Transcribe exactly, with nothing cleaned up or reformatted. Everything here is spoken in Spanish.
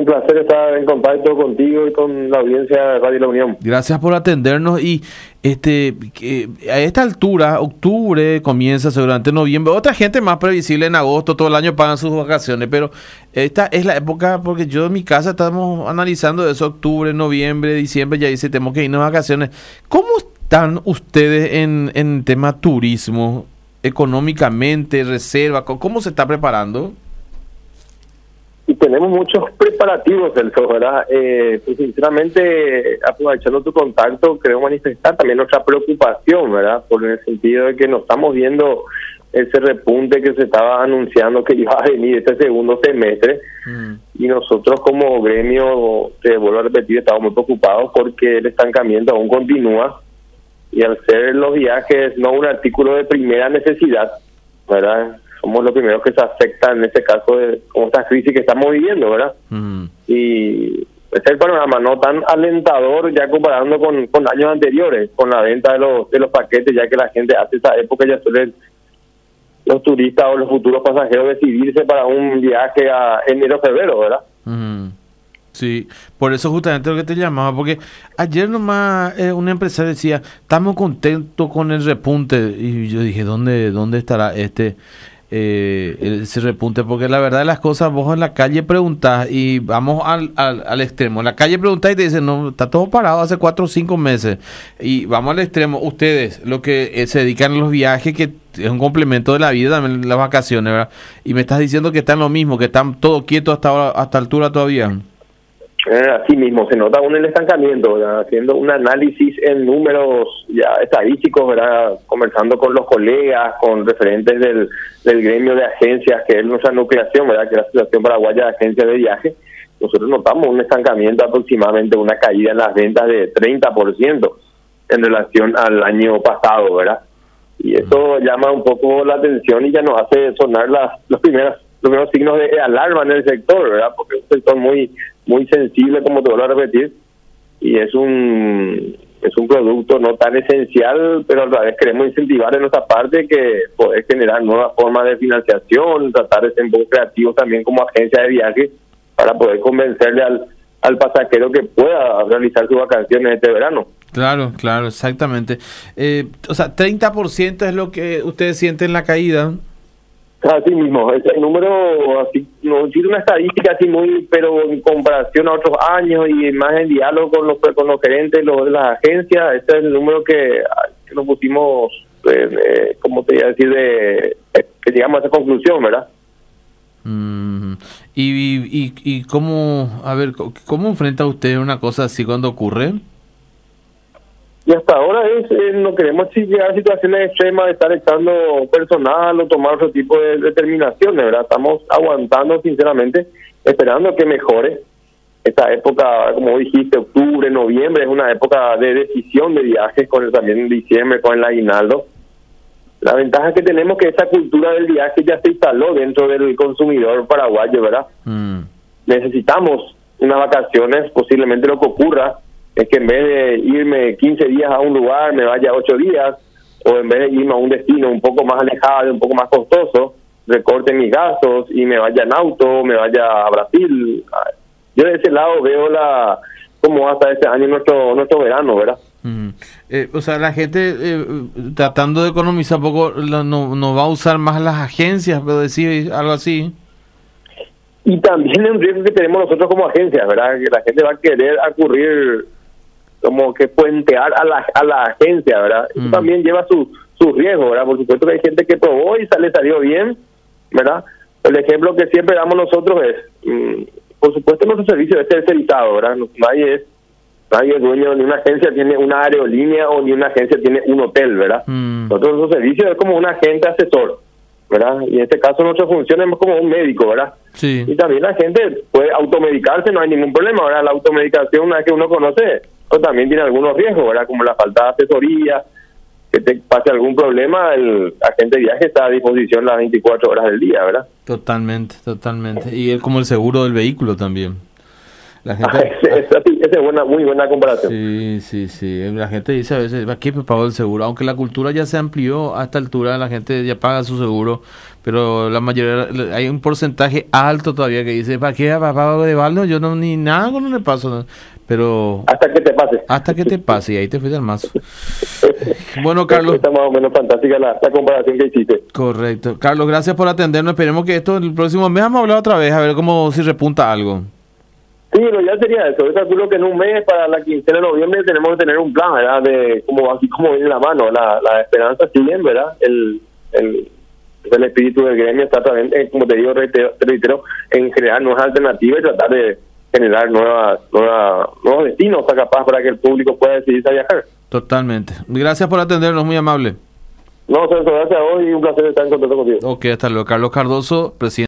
un placer estar en contacto contigo y con la audiencia de Radio La Unión. Gracias por atendernos y este que a esta altura, octubre comienza seguramente noviembre, otra gente más previsible en agosto, todo el año pagan sus vacaciones, pero esta es la época, porque yo en mi casa estamos analizando eso, octubre, noviembre, diciembre, ya dice, tenemos que irnos de vacaciones. ¿Cómo están ustedes en, en tema turismo, económicamente, reserva, cómo se está preparando? Y tenemos muchos preparativos, Celso, ¿verdad? Eh, pues sinceramente, aprovechando tu contacto, creo manifestar también nuestra preocupación, ¿verdad? Por el sentido de que no estamos viendo ese repunte que se estaba anunciando que iba a venir este segundo semestre. Mm. Y nosotros como gremio, te vuelvo a repetir, estamos muy preocupados porque el estancamiento aún continúa. Y al ser los viajes no un artículo de primera necesidad, ¿verdad? Somos los primeros que se afectan en este caso de con esta crisis que estamos viviendo, ¿verdad? Mm. Y es el panorama no tan alentador ya comparando con, con años anteriores, con la venta de los de los paquetes, ya que la gente hace esa época ya suelen los turistas o los futuros pasajeros decidirse para un viaje a enero febrero, ¿verdad? Mm. Sí, por eso justamente lo que te llamaba, porque ayer nomás eh, una empresaria decía, estamos contentos con el repunte, y yo dije, ¿dónde dónde estará este eh, ese repunte? Porque la verdad de las cosas, vos en la calle preguntás, y vamos al, al, al extremo, en la calle preguntás y te dicen, no, está todo parado hace cuatro o cinco meses, y vamos al extremo, ustedes, lo que eh, se dedican a los viajes, que es un complemento de la vida, también las vacaciones, ¿verdad? Y me estás diciendo que están lo mismo, que están todo quietos hasta ahora, hasta altura todavía. Eh, así mismo, se nota aún el estancamiento, ¿verdad? Haciendo un análisis en números ya estadísticos, ¿verdad? Conversando con los colegas, con referentes del, del gremio de agencias, que es nuestra nucleación, ¿verdad? Que es la Asociación Paraguaya de Agencias de Viaje. Nosotros notamos un estancamiento, aproximadamente una caída en las ventas de treinta por ciento en relación al año pasado, ¿verdad? Y eso llama un poco la atención y ya nos hace sonar las los primeros, los primeros signos de alarma en el sector, ¿verdad? Porque es un sector muy muy sensible, como te vuelvo a repetir, y es un es un producto no tan esencial, pero a la vez queremos incentivar de nuestra parte que poder generar nuevas formas de financiación, tratar de ser un poco creativos también como agencia de viaje para poder convencerle al, al pasajero que pueda realizar sus vacaciones este verano. Claro, claro, exactamente. Eh, o sea, treinta por ciento es lo que ustedes sienten la caída. Así mismo, ese número, así no tiene una estadística así muy, pero en comparación a otros años y más en diálogo con los con los gerentes los, de las agencias, este es el número que, que nos pusimos, eh, eh, ¿cómo te iba a decir? De, eh, que llegamos a esa conclusión, ¿verdad? Mm, y, y, y cómo, a ver, ¿cómo enfrenta usted una cosa así cuando ocurre? Y hasta ahora es eh, no queremos llegar a situaciones extremas de estar echando personal o tomar otro tipo de determinaciones, ¿verdad? Estamos aguantando sinceramente, esperando que mejore. Esta época, como dijiste, octubre, noviembre, es una época de decisión de viajes, con el, también en diciembre con el aguinaldo. La ventaja que tenemos es que esa cultura del viaje ya se instaló dentro del consumidor paraguayo, ¿verdad? Mm. Necesitamos unas vacaciones, posiblemente lo que ocurra es que en vez de irme quince días a un lugar, me vaya ocho días, o en vez de irme a un destino un poco más alejado, un poco más costoso, recorte mis gastos y me vaya en auto, me vaya a Brasil. Yo de ese lado veo la como hasta este año nuestro nuestro verano, ¿verdad? Mm. Eh, o sea, la gente eh, tratando de economizar un poco, no, no va a usar más las agencias, pero decir algo así. Y también es un riesgo que tenemos nosotros como agencias, ¿verdad? Que la gente va a querer acudir como que puentear a la a la agencia, ¿verdad? Eso mm. también lleva su su riesgo, ¿verdad? Por supuesto que hay gente que probó y sale salió bien, ¿verdad? El ejemplo que siempre damos nosotros es, mmm, por supuesto nuestro servicio es tercerizado, ¿verdad? Nadie es nadie es dueño, ni una agencia tiene una aerolínea o ni una agencia tiene un hotel, ¿verdad? Mm. Nosotros nuestro servicio es como un agente asesor, ¿verdad? Y en este caso nuestra función es como un médico, ¿verdad? Sí. Y también la gente puede automedicarse, no hay ningún problema, ¿verdad? La automedicación, una vez que uno conoce, pues también tiene algunos riesgos, ¿verdad? Como la falta de asesoría, que te pase algún problema, el agente de viaje está a disposición las veinticuatro horas del día, ¿verdad? Totalmente, totalmente. Y es como el seguro del vehículo también. La gente, Ah, esa, esa, sí, esa es buena, muy buena comparación. Sí, sí, sí. La gente dice a veces, ¿para qué me pago el seguro? Aunque la cultura ya se amplió a esta altura, la gente ya paga su seguro, pero la mayoría, hay un porcentaje alto todavía que dice, ¿para qué pago de balde? Yo no, ni nada no le paso. ¿No? Pero... Hasta que te pase. Hasta que te pase, y ahí te fuiste al mazo. Bueno, Carlos. Está más o menos fantástica la, la comparación que hiciste. Correcto. Carlos, gracias por atendernos. Esperemos que esto el próximo mes vamos a hablar otra vez, a ver cómo si repunta algo. Sí, pero ya sería eso. Yo calculo que en un mes, para la quincena de noviembre, tenemos que tener un plan, ¿verdad? De como así como viene la mano. La, la esperanza sigue, ¿verdad? El, el, el espíritu del gremio está también, eh, como te digo, reitero, reitero, en generar nuevas alternativas y tratar de generar nuevas, nuevas, nuevos destinos, o sea, capaz para que el público pueda decidirse a viajar. Totalmente. Gracias por atendernos, muy amable. No, Celso, gracias a vos y un placer estar en contacto contigo. Ok, hasta luego. Carlos Cardoso, presidente.